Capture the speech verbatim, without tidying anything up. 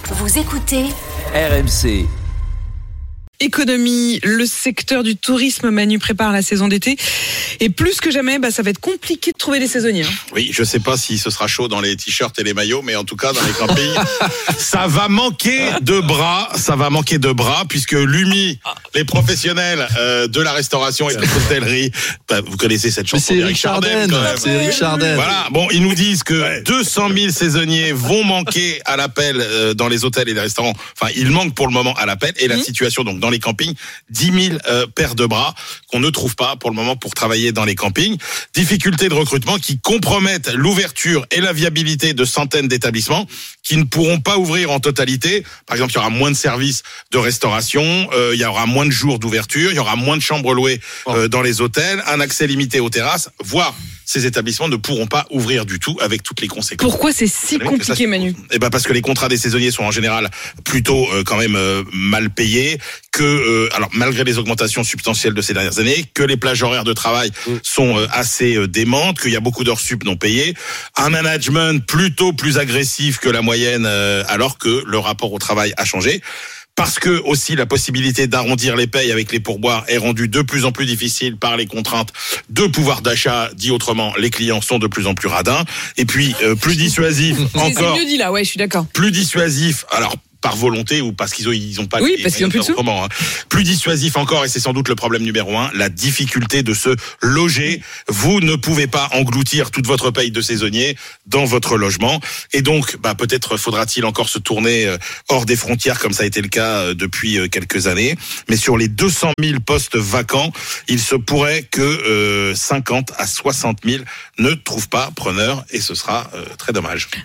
Vous écoutez R M C. Économie, le secteur du tourisme, Manu, prépare la saison d'été. Et plus que jamais, bah, ça va être compliqué de trouver des saisonniers. Hein. Oui, je sais pas si ce sera chaud dans les t-shirts et les maillots, mais en tout cas, dans les campings, ça va manquer de bras. Ça va manquer de bras, puisque l'U M I, les professionnels euh, de la restauration et de l'hôtellerie, bah, vous connaissez cette chanson d'Éric Chardin, quand même. C'est Éric Chardin. Voilà, bon, ils nous disent que deux cent mille saisonniers vont manquer à l'appel euh, dans les hôtels et les restaurants. Enfin, ils manquent pour le moment à l'appel. Et la mmh. situation, donc, dans les campings, dix mille euh, paires de bras qu'on ne trouve pas pour le moment pour travailler dans les campings. Difficultés de recrutement qui compromettent l'ouverture et la viabilité de centaines d'établissements qui ne pourront pas ouvrir en totalité. Par exemple, il y aura moins de services de restauration, euh, il y aura moins de jours d'ouverture, il y aura moins de chambres louées euh, dans les hôtels, un accès limité aux terrasses, voire ces établissements ne pourront pas ouvrir du tout avec toutes les conséquences. Pourquoi c'est si compliqué, ça, Manu ? Eh ben parce que les contrats des saisonniers sont en général plutôt euh, quand même euh, mal payés, que euh, alors malgré les augmentations substantielles de ces dernières années, que les plages horaires de travail mmh. sont euh, assez euh, démentes, qu'il y a beaucoup d'heures sup non payées, un management plutôt plus agressif que la moyenne, euh, alors que le rapport au travail a changé. Parce que aussi la possibilité d'arrondir les payes avec les pourboires est rendue de plus en plus difficile par les contraintes de pouvoir d'achat. Dit autrement, les clients sont de plus en plus radins. Et puis euh, plus dissuasif encore. C'est mieux dit là, ouais, je suis d'accord. Plus dissuasif. Alors. Par volonté ou parce qu'ils ont, ils ont pas oui, les, parce qu'ils ont plus de sous. Hein. Plus dissuasif encore, et c'est sans doute le problème numéro un, la difficulté de se loger. Vous ne pouvez pas engloutir toute votre paye de saisonnier dans votre logement. Et donc, bah, peut-être faudra-t-il encore se tourner hors des frontières, comme ça a été le cas depuis quelques années. Mais sur les deux cent mille postes vacants, il se pourrait que euh, cinquante à soixante mille ne trouvent pas preneur, et ce sera euh, très dommage.